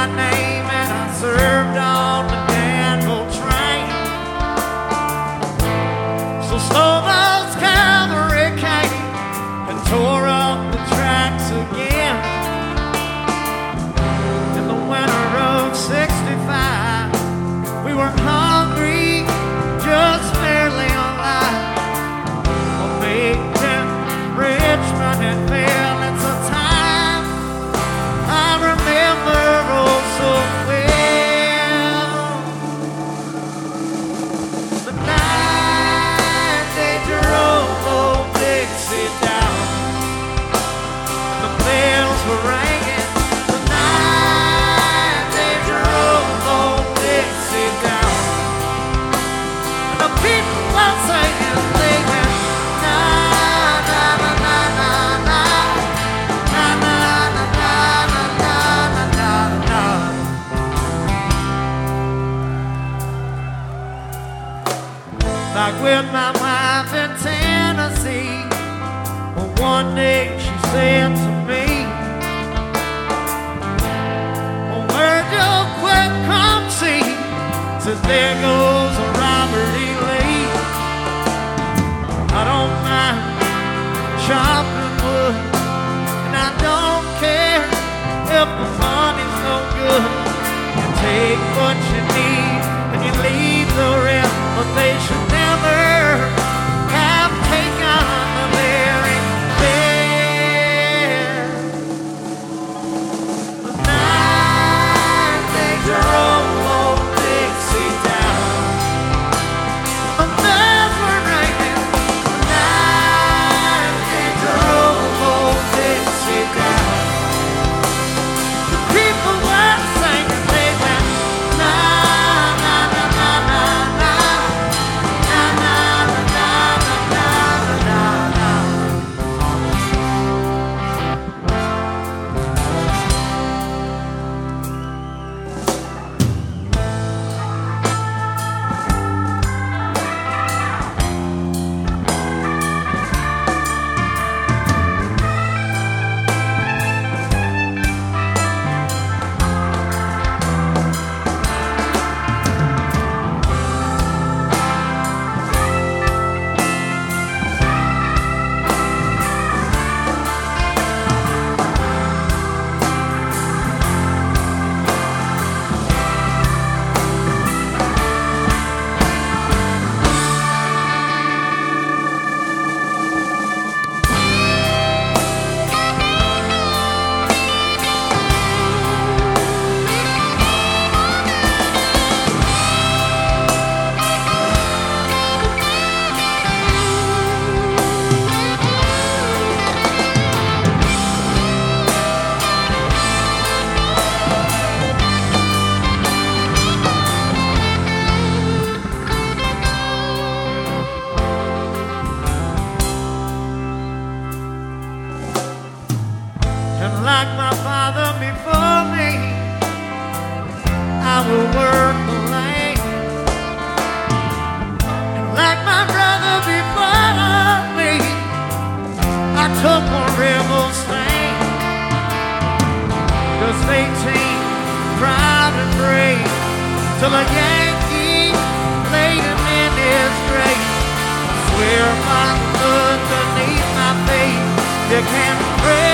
my name and I served on the Danville train. So Snowball's cavalry came and tore up the tracks again. In the winter of '65, we were hungry, just barely alive. A big tent, Richmond and Bell, it's a time I remember oh so well. The night they drove old Dixie down, the bells were ringing. The night they drove old Dixie down, and the people were singing, they went na na na na na na na na na na na na na. Like with my wife in Tennessee, well, one day she said to me, well, where'd your quick come see? Says there goes a Robert E. Lee. I don't mind chopping wood, and I don't care if the money's no good. You take what you need and you leave the rest, but they should never have taken the very best. The night they drove old Dixie down, the bells were ringing. The night they drove old Dixie down, the people were singing, they went na na na na na na na na na na na na. And like my father before me, I will work the land. And like my brother before me, I took a rebel stand. Just 18, proud and brave, till a Yankee laid him in his grave. I swear my blood beneath my face, you can't break.